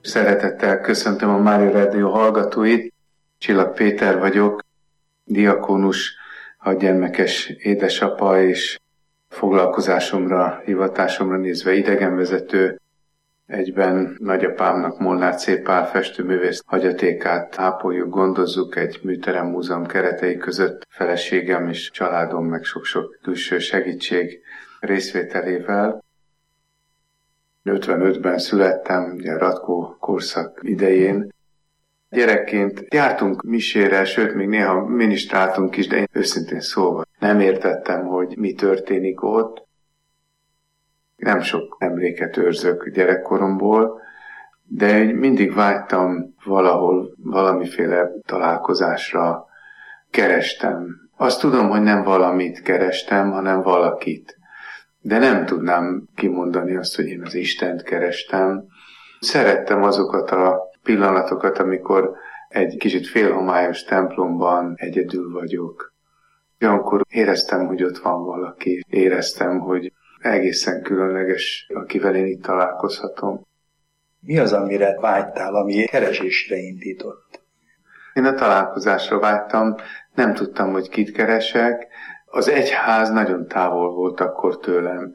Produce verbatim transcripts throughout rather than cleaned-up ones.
Szeretettel köszöntöm a Mária Rádió hallgatóit. Csillag Péter vagyok, diakónus, hatgyermekes édesapa és foglalkozásomra, hivatásomra nézve idegenvezető. Egyben nagyapámnak, Molnár C. Pál festőművész hagyatékát ápoljuk, gondozzuk egy műterem múzeum keretei között feleségem és családom, meg sok-sok külső segítség részvételével. ötvenötben születtem, ugye Ratkó korszak idején. Gyerekként jártunk misére, sőt, még néha minisztráltunk is, de én őszintén szólva nem értettem, hogy mi történik ott. Nem sok emléket őrzök gyerekkoromból, de mindig vágytam valahol valamiféle találkozásra, kerestem. Azt tudom, hogy nem valamit kerestem, hanem valakit. De nem tudnám kimondani azt, hogy én az Istent kerestem. Szerettem azokat a pillanatokat, amikor egy kicsit félhomályos templomban egyedül vagyok. Olyankor éreztem, hogy ott van valaki. Éreztem, hogy egészen különleges, akivel én itt találkozhatom. Mi az, amire vágytál, ami keresésre indított? Én a találkozásra vágytam, nem tudtam, hogy kit keresek. Az egyház nagyon távol volt akkor tőlem.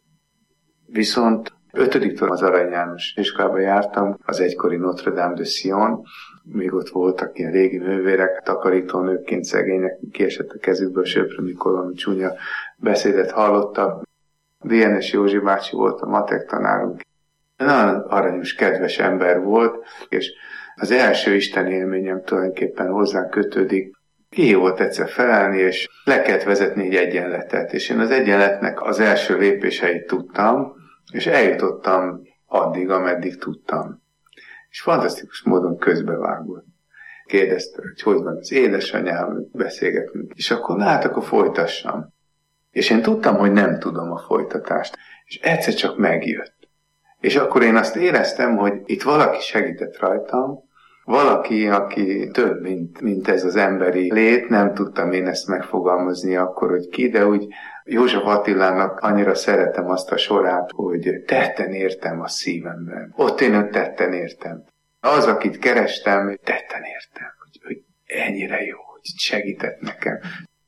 Viszont ötödiktől az Arany János iskolába jártam, az egykori Notre Dame de Sion. Még ott voltak ilyen régi nővérek, takarítónőkként szegények, kiesett a kezükből söprű, mikor valami csúnya beszédet hallottak. dé en es Józsi bácsi volt a matek tanárunk. Nagyon aranyos, kedves ember volt, és az első Isten élményem tulajdonképpen hozzá kötődik. Ki volt egyszer felállni, és le kellett vezetni egy egyenletet, és én az egyenletnek az első lépéseit tudtam, és eljutottam addig, ameddig tudtam. És fantasztikus módon közbevágott. Kérdezte, hogy hogy van az édesanyám, beszélgetünk, és akkor hát, akkor folytassam. És én tudtam, hogy nem tudom a folytatást, és egyszer csak megjött. És akkor én azt éreztem, hogy itt valaki segített rajtam, valaki, aki több, mint, mint ez az emberi lét, nem tudtam én ezt megfogalmazni akkor, hogy ki, de úgy József Attilának annyira szeretem azt a sorát, hogy tetten értem a szívemben. Ott én őt tetten értem. Az, akit kerestem, tetten értem, hogy, hogy ennyire jó, hogy segített nekem.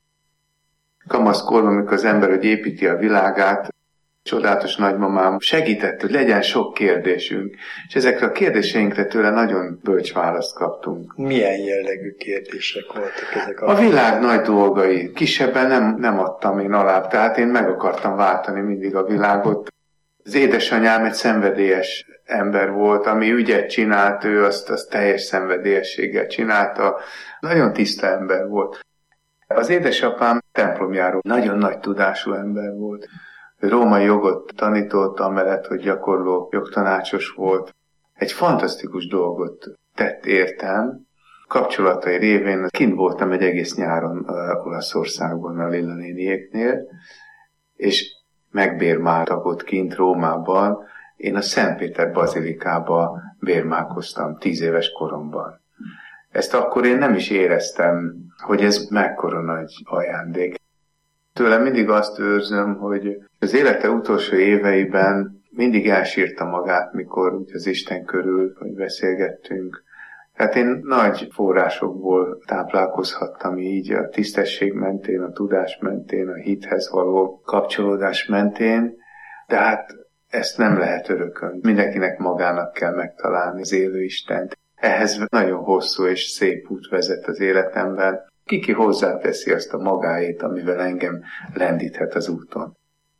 Kamaszkorban, amikor az ember, hogy építi a világát, csodálatos nagymamám segített, hogy legyen sok kérdésünk, és ezekre a kérdéseinkre tőle nagyon bölcs választ kaptunk. Milyen jellegű kérdések voltak ezek? A, a világ nagy dolgai. Kisebben nem, nem adtam én alább, tehát én meg akartam váltani mindig a világot. Az édesanyám egy szenvedélyes ember volt, ami ügyet csinált, ő azt, azt teljes szenvedélyességgel csinálta. Nagyon tiszta ember volt. Az édesapám templomjáró, nagyon nagy tudású ember volt. Római jogot tanított, amellett, hogy gyakorló jogtanácsos volt. Egy fantasztikus dolgot tett értem. Kapcsolatai révén kint voltam egy egész nyáron uh, Olaszországban a Lilla néniéknél, és megbérmáltak ott kint Rómában. Én a Szentpéter bazilikába bérmálkoztam tíz éves koromban. Ezt akkor én nem is éreztem, hogy ez mekkora nagy ajándék. Tőlem mindig azt őrzöm, hogy az élete utolsó éveiben mindig elsírta magát, mikor az Isten körül, hogy beszélgettünk. Tehát én nagy forrásokból táplálkozhattam így, a tisztesség mentén, a tudás mentén, a hithez való kapcsolódás mentén, de hát ezt nem lehet örökön. Mindenkinek magának kell megtalálni az élő Istent. Ehhez nagyon hosszú és szép út vezet az életemben. Kiki hozzáteszi azt a magáét, amivel engem lendíthet az úton.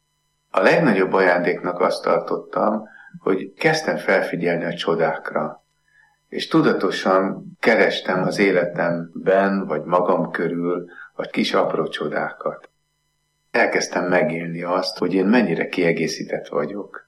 A legnagyobb ajándéknak azt tartottam, hogy kezdtem felfigyelni a csodákra, és tudatosan kerestem az életemben, vagy magam körül a kis apró csodákat. Elkezdtem megélni azt, hogy én mennyire kiegészített vagyok.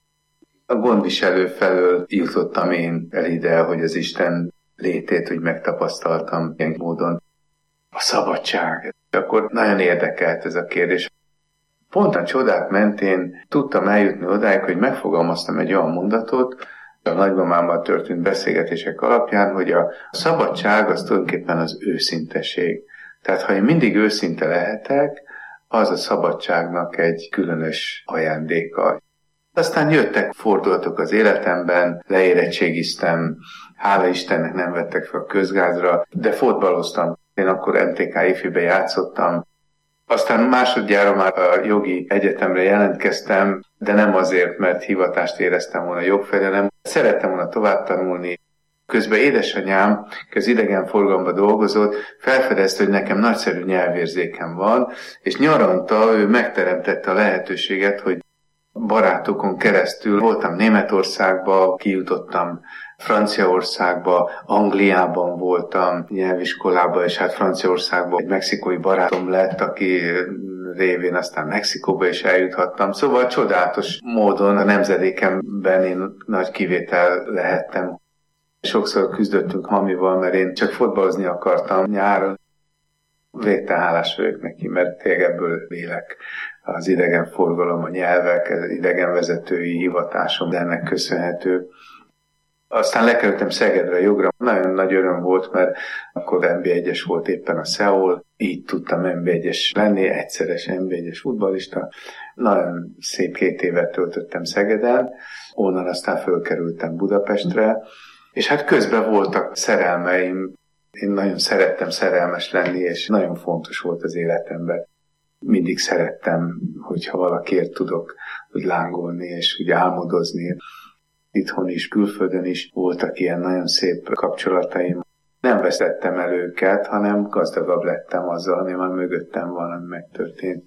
A gondviselő felől jutottam én el ide, hogy az Isten létét úgy megtapasztaltam ilyen módon. A szabadság. Akkor nagyon érdekelt ez a kérdés. Pont a csodák mentén tudtam eljutni odáig, hogy megfogalmaztam egy olyan mondatot, a nagymamámmal történt beszélgetések alapján, hogy a szabadság az tulajdonképpen az őszinteség. Tehát ha én mindig őszinte lehetek, az a szabadságnak egy különös ajándéka. Aztán jöttek, fordultak az életemben, leérettségiztem, hála Istennek nem vettek fel a közgázra, de fotballoztam. Én akkor em té ká ifibe játszottam. Aztán másodjára már a jogi egyetemre jelentkeztem, de nem azért, mert hivatást éreztem volna jogfelé, hanem szerettem volna tovább tanulni. Közben édesanyám, aki az idegenforgalomban dolgozott, felfedezte, hogy nekem nagyszerű nyelvérzékem van, és nyaranta ő megteremtette a lehetőséget, hogy barátokon keresztül voltam Németországba, kijutottam Franciaországba, Angliában voltam nyelviskolában, és hát Franciaországban egy mexikói barátom lett, aki révén aztán Mexikóba is eljuthattam. Szóval csodálatos módon a nemzedékemben én nagy kivétel lehettem. Sokszor küzdöttünk mamival, mert én csak fotballozni akartam nyáron. Végtelen hálás vagyok neki, mert tényleg ebből élek. Az idegenforgalom, a nyelvek, az idegenvezetői hivatásom, de ennek köszönhető. Aztán lekerültem Szegedre jogra. Nagyon nagy öröm volt, mert akkor en bé egyes volt éppen a Szeul, így tudtam en bé egyes lenni, egyszeres en bé egyes futballista. Nagyon szép két évet töltöttem Szegeden, onnan aztán fölkerültem Budapestre, és hát közben voltak szerelmeim. Én nagyon szerettem szerelmes lenni, és nagyon fontos volt az életemben. Mindig szerettem, hogyha valakiért tudok hogy lángolni, és úgy álmodozni. Itthon is, külföldön is voltak ilyen nagyon szép kapcsolataim. Nem veszettem el őket, hanem gazdagabb lettem azzal, ami már mögöttem van, ami megtörtént.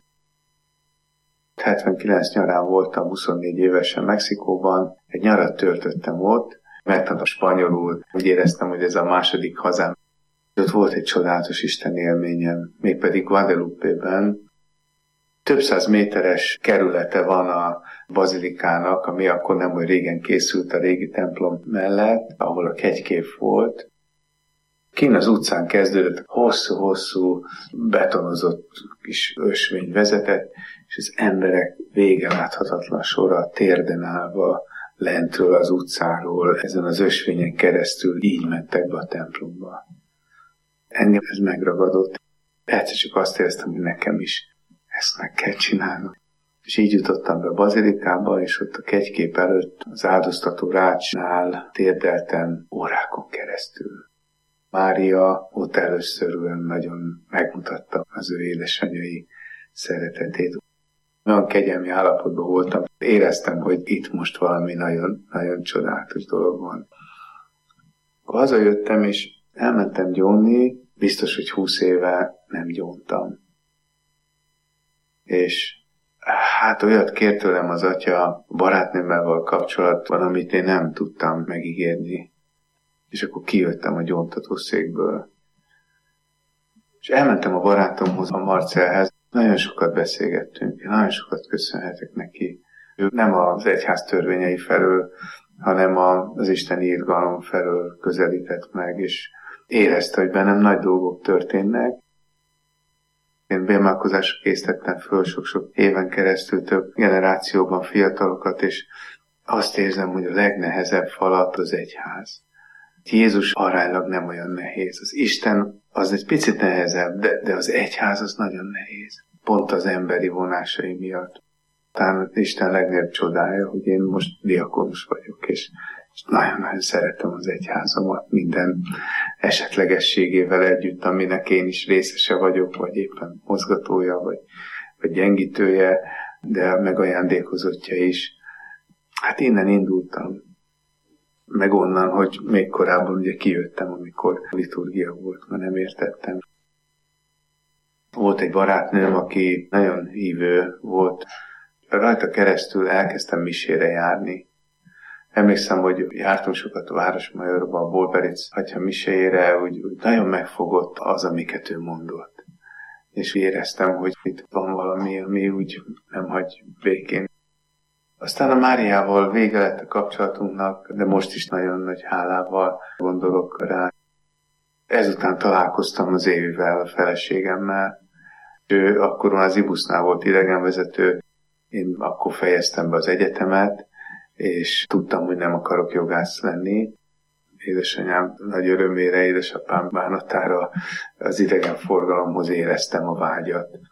hetvenkilenc nyarán voltam huszonnégy évesen Mexikóban, egy nyarat töltöttem ott, megtanultam spanyolul, úgy éreztem, hogy ez a második hazám. Ott volt egy csodálatos Isten élményem, mégpedig Guadalupe-ben. Több száz méteres kerülete van a bazilikának, ami akkor nem olyan régen készült a régi templom mellett, ahol a kegykép volt. Kint az utcán kezdődött, hosszú-hosszú betonozott kis ösvény vezetett, és az emberek vége láthatatlan sora térden állva lentről az utcáról, ezen az ösvényen keresztül így mentek be a templomba. Engem ez megragadott. Egyszer csak azt éreztem, hogy nekem is ezt meg kell csinálnom. És így jutottam be a bazilikába, és ott a kegykép előtt az áldoztató rácsnál térdeltem órákon keresztül. Mária ott először nagyon megmutatta az ő édesanyai szeretetét. Olyan kegyelmi állapotban voltam, éreztem, hogy itt most valami nagyon, nagyon csodálatos dolog van. Akkor hazajöttem, és elmentem gyónni, biztos, hogy húsz éve nem gyóntam. És hát olyat kért tőlem az atya barátnőmmel kapcsolatban, amit én nem tudtam megígérni. És akkor kijöttem a gyóntatószékből. És elmentem a barátomhoz, a Marcelhez. Nagyon sokat beszélgettünk, nagyon sokat köszönhetek neki. Ő nem az egyház törvényei felől, hanem az isteni irgalom felől közelített meg, és érezte, hogy bennem nagy dolgok történnek. Én bérmálkozásra készítettem föl sok-sok éven keresztül több generációban fiatalokat, és azt érzem, hogy a legnehezebb falat az egyház. Jézus aránylag nem olyan nehéz. Az Isten az egy picit nehezebb, de, de az egyház az nagyon nehéz. Pont az emberi vonásai miatt. Talán Isten legnagyobb csodája, hogy én most diakonus vagyok, és, és nagyon-nagyon szeretem az egyházamat minden esetlegességével együtt, aminek én is részese vagyok, vagy éppen mozgatója, vagy, vagy gyengítője, de megajándékozottja is. Hát innen indultam. Meg onnan, hogy még korábban ugye kijöttem, amikor liturgia volt, mert nem értettem. Volt egy barátnőm, aki nagyon hívő volt. Rajta keresztül elkezdtem misére járni. Emlékszem, hogy jártunk sokat a Városmajorba, a Bolberic atya miséjére, úgy, úgy nagyon megfogott az, amiket ő mondott. És éreztem, hogy itt van valami, ami úgy nem hagy békén. Aztán a Máriával vége lett a kapcsolatunknak, de most is nagyon nagy hálával gondolok rá. Ezután találkoztam az Évivel, a feleségemmel. Ő akkor már az Ibusznál volt idegenvezető, én akkor fejeztem be az egyetemet, és tudtam, hogy nem akarok jogász lenni. Édesanyám nagy örömére, édesapám bánatára az idegenforgalomhoz éreztem a vágyat.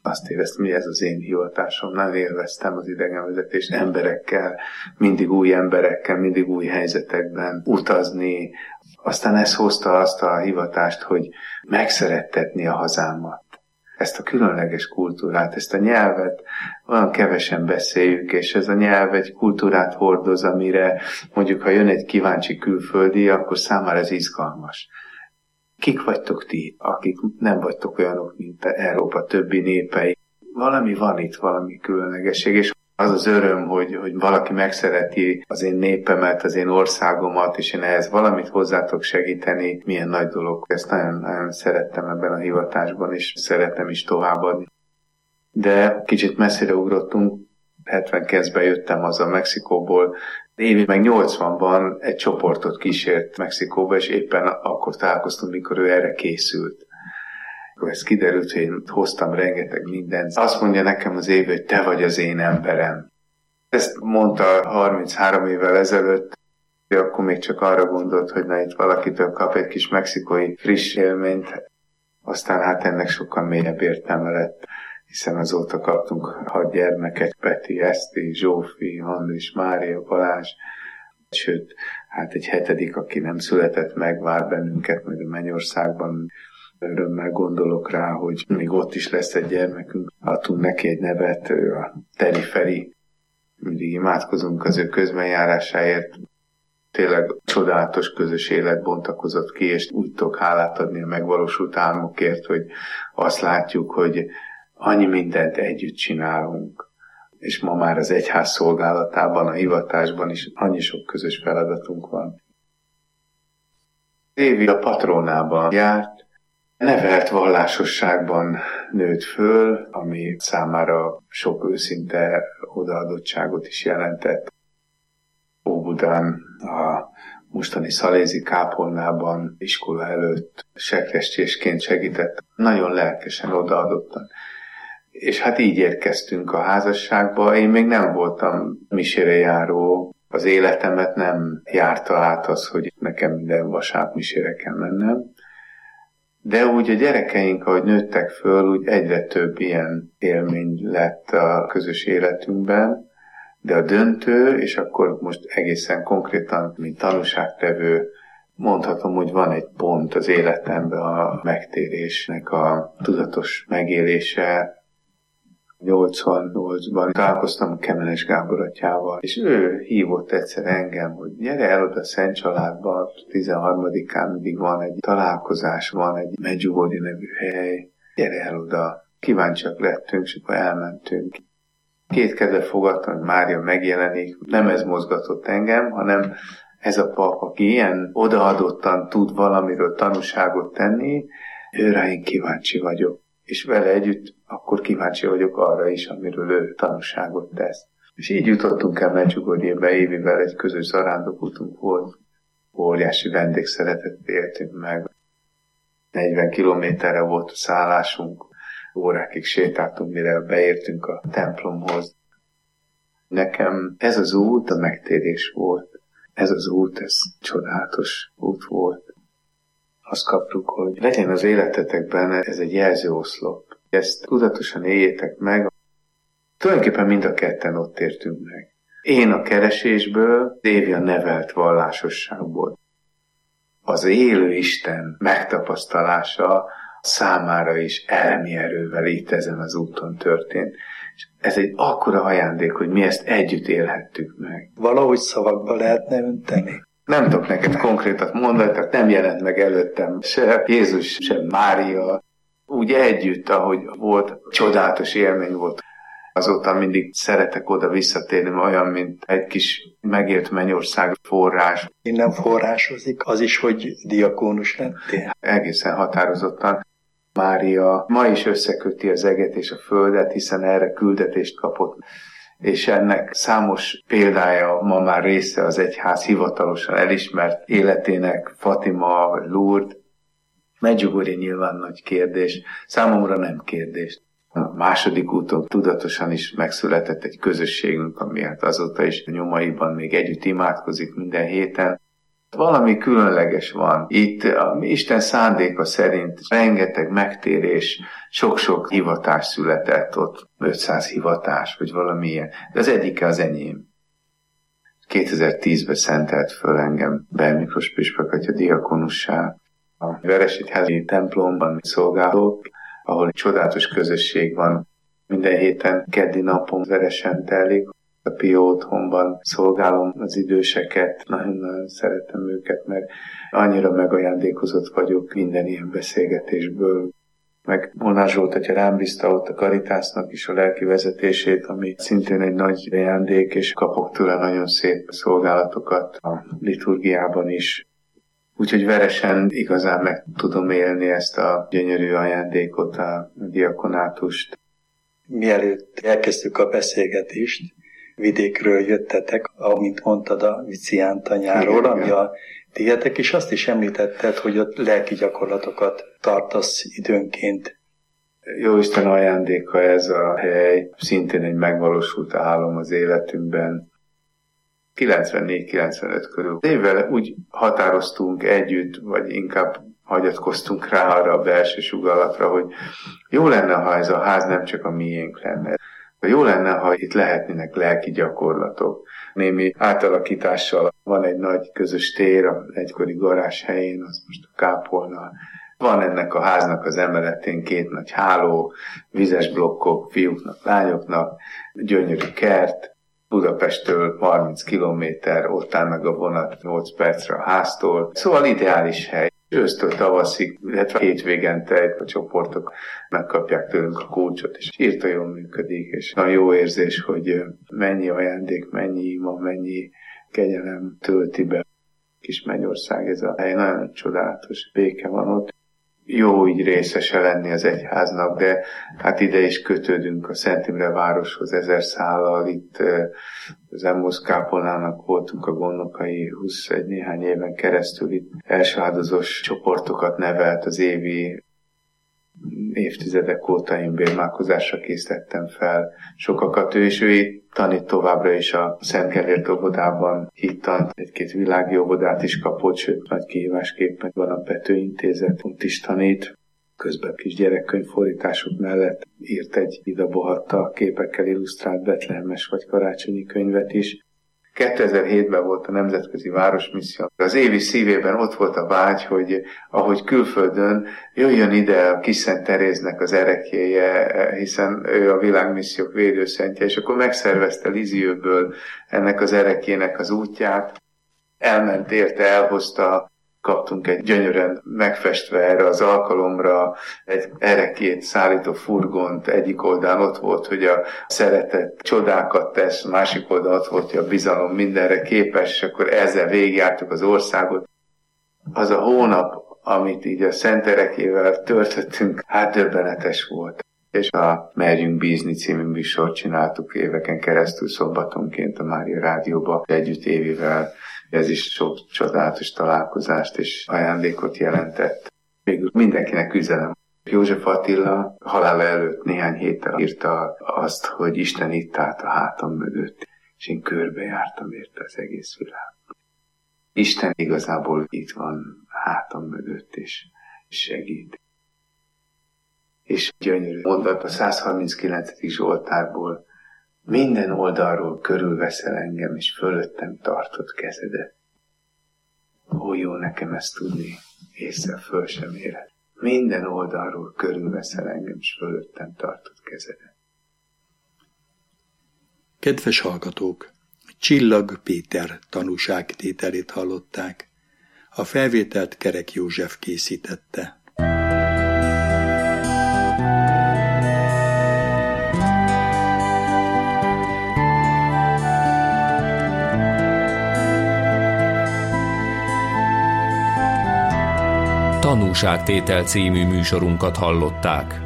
azt éreztem, hogy ez az én hivatásom. Nagyon élveztem az idegenvezetést, emberekkel, mindig új emberekkel, mindig új helyzetekben utazni. Aztán ez hozta azt a hivatást, hogy megszerettetni a hazámat. Ezt a különleges kultúrát, ezt a nyelvet olyan kevesen beszéljük, és ez a nyelv egy kultúrát hordoz, amire mondjuk, ha jön egy kíváncsi külföldi, akkor számára ez izgalmas. Kik vagytok ti, akik nem vagytok olyanok, mint Európa többi népei? Valami van itt, valami különlegesség, és az az öröm, hogy, hogy valaki megszereti az én népemet, az én országomat, és én ehhez valamit hozzátok segíteni, milyen nagy dolog. Ezt nagyon, nagyon szerettem ebben a hivatásban, és szeretem is továbbadni. De kicsit messzire ugrottunk, hetvenkilencben jöttem haza Mexikóból, Évi meg nyolcvanban egy csoportot kísért Mexikóba, és éppen akkor találkoztunk, mikor ő erre készült. Akkor ez kiderült, hogy én hoztam rengeteg mindent. Azt mondja nekem az Évi, hogy te vagy az én emberem. Ezt mondta harminchárom évvel ezelőtt, akkor még csak arra gondolt, hogy na itt valakitől kap egy kis mexikói friss élményt, aztán hát ennek sokkal mélyebb értelme lett, hiszen azóta kaptunk hat gyermeket, Peti, Eszti, Zsófi, Andris, Mária, Balázs, sőt, hát egy hetedik, aki nem született meg, vár bennünket majd a Mennyországban. Örömmel gondolok rá, hogy még ott is lesz egy gyermekünk. Adtunk neki egy nevet, a Teri Feri. Mindig imádkozunk az ő közbenjárásáért. Tényleg csodálatos közös élet bontakozott ki, és úgy tudok hálát adni a megvalósult álmokért, hogy azt látjuk, hogy annyi mindent együtt csinálunk. És ma már az egyház szolgálatában, a hivatásban is annyi sok közös feladatunk van. Évi a patronában járt, nevelt vallásosságban nőtt föl, ami számára sok őszinte odaadottságot is jelentett. Óbudán, a mostani szalézi kápolnában, iskola előtt sekrestésként segített, nagyon lelkesen odaadottan. És hát így érkeztünk a házasságba. Én még nem voltam misére járó, az életemet nem járta át az, hogy nekem minden vasárnap misére kell mennem. De úgy a gyerekeink, ahogy nőttek föl, úgy egyre több ilyen élmény lett a közös életünkben, de a döntő, és akkor most egészen konkrétan, mint tanúságtevő, mondhatom, hogy van egy pont az életemben a megtérésnek a tudatos megélése. nyolcvannyolcban találkoztam Kemenes Gábor atyával, és ő hívott egyszer engem, hogy gyere el oda Szent Családba, tizenharmadikán mindig van egy találkozás, van egy Medjugorje nevű hely, gyere el oda. Kíváncsiak lettünk, és akkor elmentünk. Két kezre fogadtam, hogy Mária megjelenik. Nem ez mozgatott engem, hanem ez a pap, aki ilyen odaadottan tud valamiről tanúságot tenni, őre én kíváncsi vagyok. És vele együtt akkor kíváncsi vagyok arra is, amiről ő tanúságot tesz. És így jutottunk el Medjugorjébe, Évivel egy közös zarándokutunk volt. Óriási vendégszeretet éltünk meg. negyven kilométerre volt a szállásunk, órákig sétáltunk, mire beértünk a templomhoz. Nekem ez az út a megtérés volt. Ez az út, ez csodálatos út volt. Azt kaptuk, hogy legyen az életetekben ez egy jelzőoszlop. Ezt tudatosan éljétek meg. Tulajdonképpen mind a ketten ott értünk meg. Én a keresésből, Évi a nevelt vallásosságból. Az élő Isten megtapasztalása számára is elemi erővel itt ezen az úton történt. És ez egy akkora ajándék, hogy mi ezt együtt élhettük meg. Valahogy szavakba lehetne önteni? Nem tudok neked konkrétat mondani, tehát nem jelent meg előttem se Jézus, se Mária. Úgy együtt, ahogy volt, csodálatos élmény volt. Azóta mindig szeretek oda visszatérni, olyan, mint egy kis megért Mennyország forrás. Innen forrásozik az is, hogy diakónus lettél? Egészen határozottan. Mária ma is összeköti az eget és a földet, hiszen erre küldetést kapott. És ennek számos példája ma már része az egyház hivatalosan elismert életének, Fatima vagy Lourdes. Medjugorje nyilván nagy kérdés, számomra nem kérdés. A második úton tudatosan is megszületett egy közösségünk, ami hát azóta is nyomaiban még együtt imádkozik minden héten. Valami különleges van. Itt a Isten szándéka szerint rengeteg megtérés, sok-sok hivatás született ott, ötszáz hivatás, vagy valami ilyen. De az egyike az enyém. kétezer-tízben szentelt föl engem Beer Miklós püspök atya diakonussá. A Veresegyházi templomban szolgálok, ahol egy csodálatos közösség van. Minden héten keddi napon veresen telik. A Pió otthonban szolgálom az időseket, nagyon-nagyon szeretem őket, mert annyira megajándékozott vagyok minden ilyen beszélgetésből. Meg Molnár Zsolt atya rám bízta ott a Caritasnak is a lelki vezetését, ami szintén egy nagy ajándék, és kapok tőle nagyon szép szolgálatokat a liturgiában is. Úgyhogy veresen igazán meg tudom élni ezt a gyönyörű ajándékot, a diakonátust. Mielőtt elkezdtük a beszélgetést, vidékről jöttetek, amint mondtad, a Vicián tanyáról, ami a tiétek, és azt is említetted, hogy ott lelki gyakorlatokat tartasz időnként. Jóisten ajándéka ez a hely, szintén egy megvalósult álom az életünkben. kilencvennégy kilencvenöt körül. Évvel úgy határoztunk együtt, vagy inkább hagyatkoztunk rá arra a belső sugallatra, hogy jó lenne, ha ez a ház nem csak a miénk lenne. Jó lenne, ha itt lehetnének lelki gyakorlatok. Némi átalakítással van egy nagy közös tér, az egykori garázs helyén, az most a kápolna. Van ennek a háznak az emeletén két nagy háló, vizes blokkok fiúknak, lányoknak, gyönyörű kert. Budapesttől harminc kilométer, ott áll meg a vonat nyolc percre a háztól. Szóval ideális hely. Ősztől tavaszig, illetve hétvégente a csoportok megkapják tőlünk a kulcsot, és írta jól működik, és nagyon jó érzés, hogy mennyi ajándék, mennyi ima, mennyi kegyelem tölti be. Kis Mennyország, ez a hely, nagyon csodálatos béke van ott. Jó így részese lenni az egyháznak, de hát ide is kötődünk a Szent Imre városhoz ezer szállal. Itt az Emmaus kápolnának voltunk a gondnokai huszonegy néhány éven keresztül. Itt első áldozós csoportokat nevelt az évi évtizedek óta én bérmálkozásra készítettem fel sokakat. Ő és ő itt tanít továbbra is a Szent Gellért óvodában, hittant, egy-két világi óvodát is kapott, sőt nagy kihívásképpen van a Pető Intézet, ott is tanít. Közben kis gyerekkönyvfordítások mellett írt egy idabohatta képekkel illusztrált betlehemes vagy karácsonyi könyvet is. kétezer-hétben volt a Nemzetközi Városmisszió. Az évi szívében ott volt a vágy, hogy ahogy külföldön jöjjön ide a Kis Szent Teréznek az ereklyéje, hiszen ő a világmissziók védőszentje, és akkor megszervezte Lisieux-ből ennek az ereklyének az útját. Elment érte, elhozta, kaptunk egy gyönyörűen megfestve erre az alkalomra egy ereklyét szállító furgont, egyik oldalon ott volt, hogy a szeretet csodákat tesz, másik oldalon ott volt, hogy a bizalom mindenre képes, és akkor ezzel végigjártuk az országot. Az a hónap, amit így a Szent Ereklyével töltöttünk, hát döbbenetes volt. És a Merjünk bízni című műsort csináltuk éveken keresztül szombatonként a Mária Rádióba együtt Évivel. Ez is sok csodálatos találkozást és ajándékot jelentett. Végül mindenkinek üzenem. József Attila halála előtt néhány héttel írta azt, hogy Isten itt állt a hátam mögött, és én körbejártam érte az egész világ. Isten igazából itt van hátam mögött, és segít. És gyönyörű mondat a százharminckilencedik Zsoltárból: minden oldalról körülveszel engem, és fölöttem tartott kezedet. Ó, jó nekem ezt tudni, észre föl sem éred. Minden oldalról körülveszel engem, és fölöttem tartott kezedet. Kedves hallgatók! Csillag Péter tanúságtételét hallották. A felvételt Kerek József készítette. Tanúságtétel című műsorunkat hallották.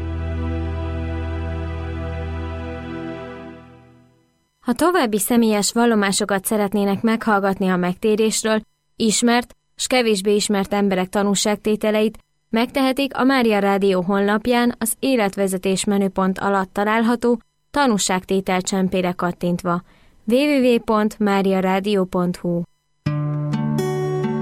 Ha további személyes vallomásokat szeretnének meghallgatni a megtérésről, ismert s kevésbé ismert emberek tanúságtételeit, megtehetik a Mária Rádió honlapján az életvezetés menüpont alatt található tanúságtétel csempére kattintva. double-u double-u double-u pont mária rádió pont hu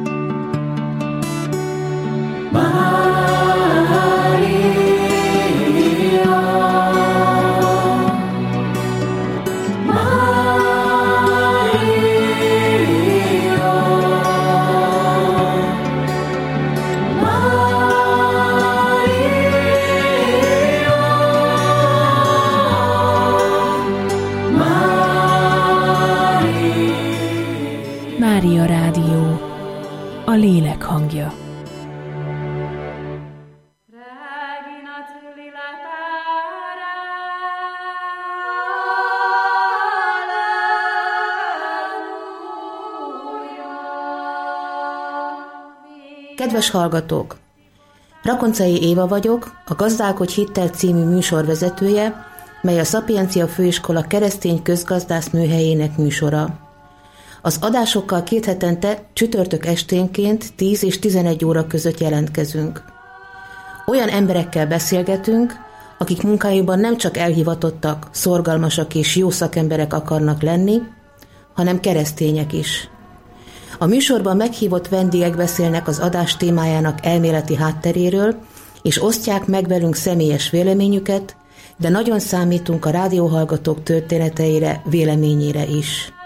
Mária Rádió, a lélek hangja. Kedves hallgatók! Rakoncai Éva vagyok, a Gazdálkodj hittel című műsorvezetője, mely a Szapiencia Főiskola keresztény közgazdász műhelyének műsora. Az adásokkal két hetente csütörtök esténként tíz és tizenegy óra között jelentkezünk. Olyan emberekkel beszélgetünk, akik munkájukban nem csak elhivatottak, szorgalmasak és jó szakemberek akarnak lenni, hanem keresztények is. A műsorban meghívott vendégek beszélnek az adás témájának elméleti hátteréről, és osztják meg velünk személyes véleményüket, de nagyon számítunk a rádióhallgatók történeteire, véleményére is.